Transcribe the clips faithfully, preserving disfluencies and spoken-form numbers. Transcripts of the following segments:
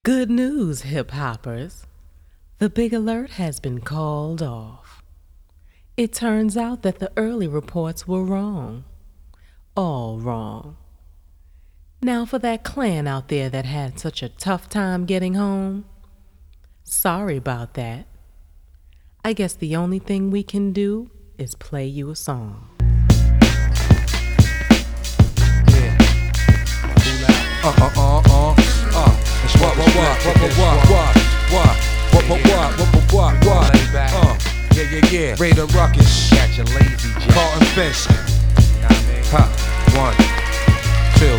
Good news, hip-hoppers. The big alert has been called off. It turns out that the early reports were wrong. All wrong. Now for that clan out there that had such a tough time getting home, sorry about that. I guess the only thing we can do is play you a song. Yeah. Uh uh uh uh uh. It's what what what what what what what what what what what what what uh. Yeah yeah yeah. Raider Ruckus. Catch a lazy jet. Carlton Fisk. Ha. One. Two.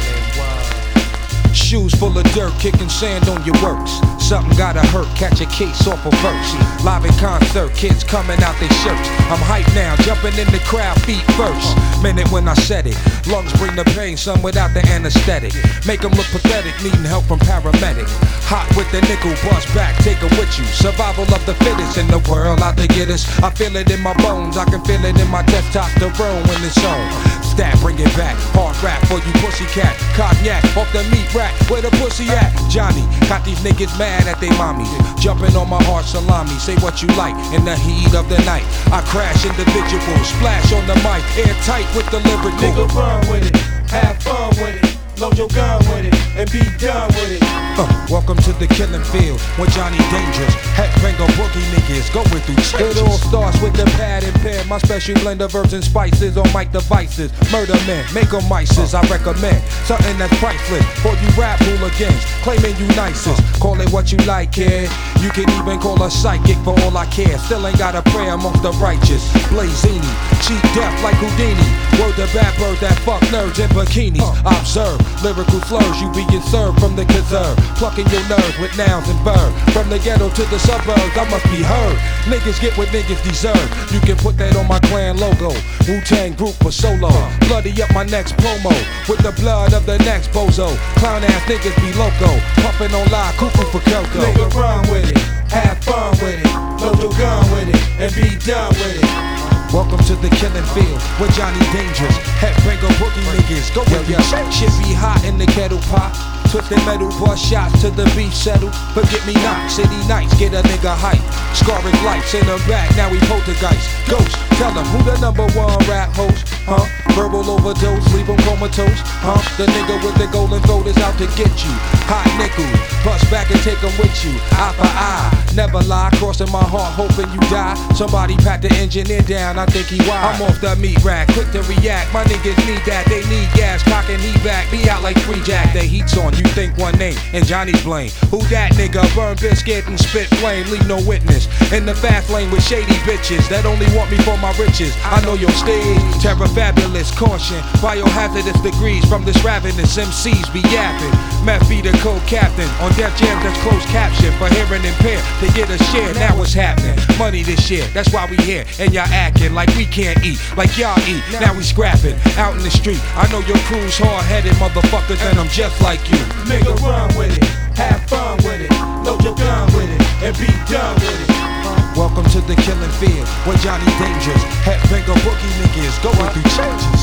Shoes full of dirt, kicking sand on your works. Something gotta hurt, catch a case off a verse. Live in concert, kids coming out their shirts. I'm hyped now, jumping in the crowd, feet first. Minute when I said it, lungs bring the pain, some without the anesthetic. Make them look pathetic, needing help from paramedic. Hot with the nickel, bust back, take them with you. Survival of the fittest in the world, out to get us. I feel it in my bones, I can feel it in my testosterone when it's on. Stat, bring it back, hard rap for you pussycat. Cognac, off the meat rack, where the pussy at? Johnny, got these niggas mad at they mommies. Jumping on my hard salami, say what you like in the heat of the night. I crash individual, splash on the mic, airtight with the lyrical. Nigga run with it, have fun with it, load your gun with it, and be done with it. Uh, welcome to the killing field, when Johnny Dangerous, headbanger boogie niggas going through changes. It all starts with the pad and pen, my special blend of herbs and spices on mic devices. Murder men, make them mices, I recommend something that's priceless for you rap hooligans, claiming you nicest. Call it what you like, kid. You can even call a psychic for all I care. Still ain't got a prayer amongst the righteous. Blazini, cheat death like Houdini. Word the bad bird that fuck nerds in bikinis. Observe lyrical slurs, you being served from the kazerve. Plucking your nerves with nouns and verbs. From the ghetto to the suburbs, I must be heard. Niggas get what niggas deserve. You can put that on my clan logo. Wu-Tang group for solo. Bloody up my next promo with the blood of the next bozo. Clown ass niggas be loco. Puffin' on live, cuckoo for Coco. Nigga run with it, have fun with it, load your gun with it, and be done with it. Welcome to the killing field with Johnny Dangerous. Headbanger boogie niggas go with ya. Shit be hot in the kettle pot. Twisted metal, bust shots to the beef settle. Forget me not, city nights, get a nigga hype. Scarring lights in the back, now we poltergeist. Ghost, tell him who the number one rap host, huh? Verbal overdose, leave him comatose, huh? The nigga with the golden throat is out to get you. Hot nickel, bust back and take him with you. Eye for eye, never lie, crossing my heart, hoping you die. Somebody pat the engineer down, I think he wild. I'm off the meat rack, quick to react. My niggas need that, they need gas, cocking heat back. Be out like free jack, the heat's on. You think one name, and Johnny's blame. Who that nigga? Burn biscuit and spit flame, leave no witness. In the fast lane with shady bitches that only want me for my riches. I know your stage, terror fabulous, caution. Biohazardous degrees from this ravenous M Cs be yapping. Meth be the co-captain on Def Jam that's closed caption. For hearing impaired, to get a share, now what's happening? Money this year, that's why we here. And y'all acting like we can't eat, like y'all eat. Now we scrapping, out in the street. I know your crew's hard-headed motherfuckers and I'm just like you. Nigga run with it, have fun with it, load your gun with it, and be done with it. Welcome to the killing field with Johnny Dangerous. Headbanger boogie niggas going through changes.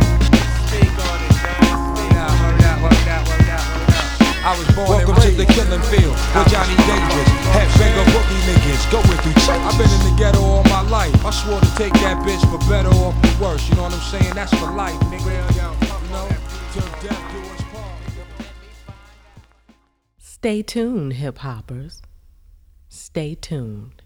Speak on it, man. Speak out, word out, word out, word out, word out. I was born Welcome to the killing field with Johnny Dangerous. Headbanger boogie niggas going through changes. I've been in the ghetto all my life. I swore to take that bitch for better or for worse. You know what I'm saying? That's for life, nigga. You know, till death do us part. Stay tuned, hip-hoppers. Stay tuned.